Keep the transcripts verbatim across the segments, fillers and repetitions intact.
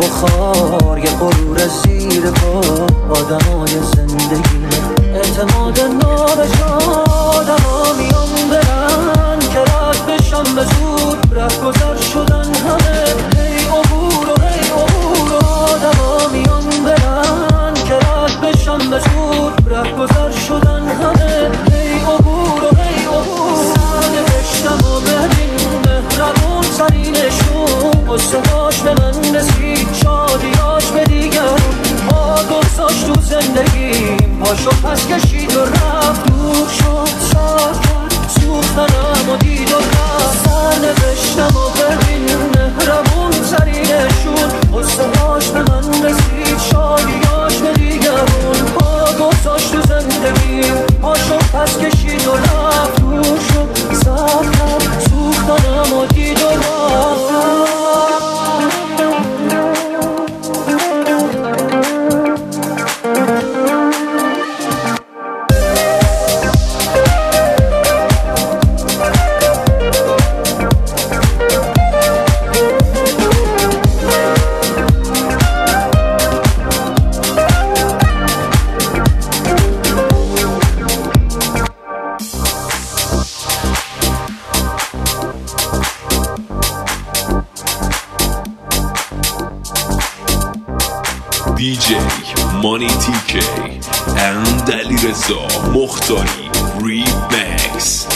بخار یه غرور زیر پا آدمای زندگی اعتماد نابجا آدما میان برن که رد بشن به زور رفت گذر شدن همه هی عبور و هی عبور و آدما میان برن که رد بشن به زور رفت گذر شدن همه هی عبور و هی عبور سرد بشتم و ببین مهربون سرینشون قصه هاش به من رسید شادیاش به دیگرون ما گذاشت تو زندگیم پاشو پس کشید و رفت دور شد سر کرد سوختنم و دید و رفت سر نوشتم و ببین مهربون سرینشون قصه هاش به من رسید شادیاش به دیگرون ما گذاشت تو زندگیم پاشو پس کشید و رفت دور شد سر کرد سوختنم و دید و رفت دی جی مانی تی کی and علیرضا مختاری ریمکس.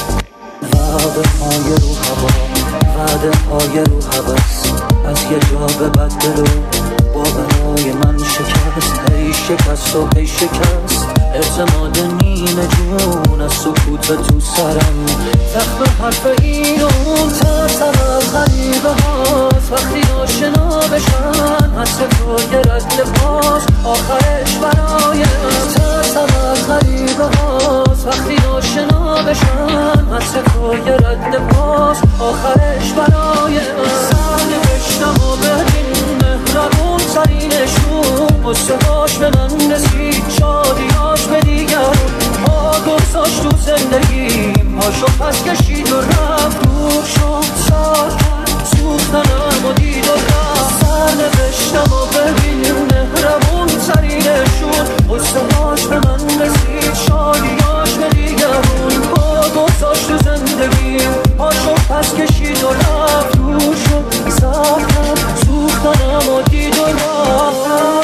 وعده های رو هوا وعده های رو هوس از یه جا به بدل و با بنای من شکست هی شکست و هی شکست اعتماد نیمه جون از سکوت تو سرم زخم حرف این و اون ترسم از غریبه هاست وقتی آشنا بشن حس تو یه رد پاس آخرش برای ترسم از غریبه هاست وقتی آشنا بشن حس تو یه رد پاس آخرش برای سر نوشتم و ببین مهربون سرینشون قصه هاش به من رسید شادیاش به دیگرون ما گذاشت تو زندگی پاشو پس کشید و رفت دور شد سر کرد سوختنم و دید و رفت سر نوشتم و ببین مهربون سرینشون قصه هاش به من رسید شادیاش به دیگرون ما گذاشت تو زندگی پاشو پس کشید و رفت دور شد سر کرد سوختنم و دید و رفت.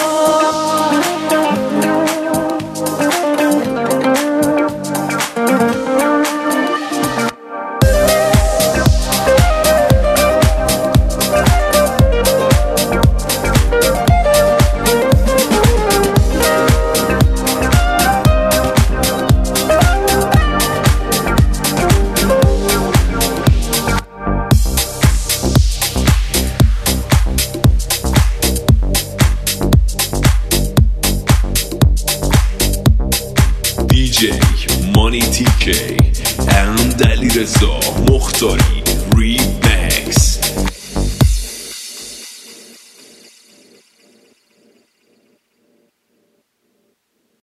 دی جی مانی تی کی and علیرضا مختاری